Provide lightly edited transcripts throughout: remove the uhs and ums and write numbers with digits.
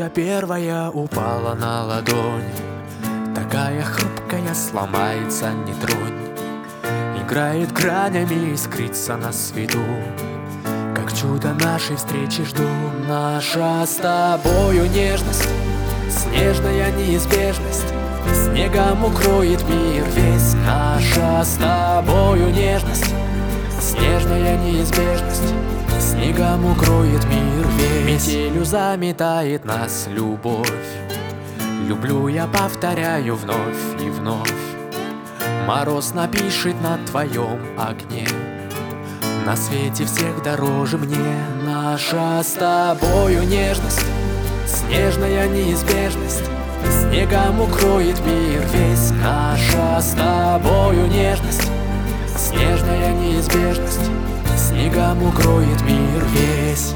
Снежинка первая упала на ладонь, такая хрупкая, сломается, не тронь. Играет гранями, искрится на свету, как чудо нашей встречи жду. Наша с тобою нежность, снежная неизбежность, снегом укроет мир весь. Наша с тобою нежность, снежная неизбежность, снегом укроет мир весь. Метелью заметает нас любовь, люблю я, повторяю вновь и вновь. Мороз напишет на твоем окне, на свете всех дороже мне. Наша с тобою нежность, снежная неизбежность, снегом укроет мир весь. Наша с тобою нежность, снежная неизбежность, снегом укроет мир весь.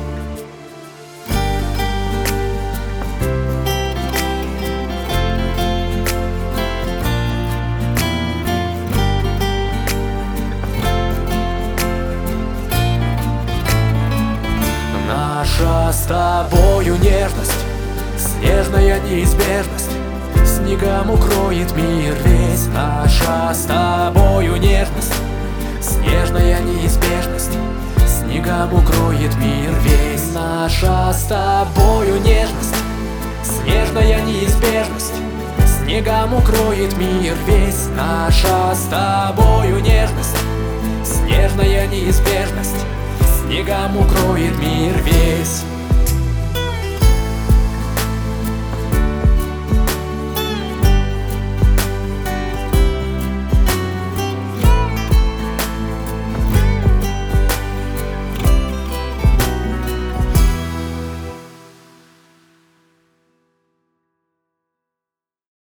Наша с тобою нежность, снежная неизбежность, снегом укроет мир весь. Наша с тобою нежность, снежная неизбежность, снегом укроет мир весь. Наша с тобою нежность, снежная неизбежность, снегом укроет мир весь. Наша с тобою нежность, снежная неизбежность, снегом укроет мир весь.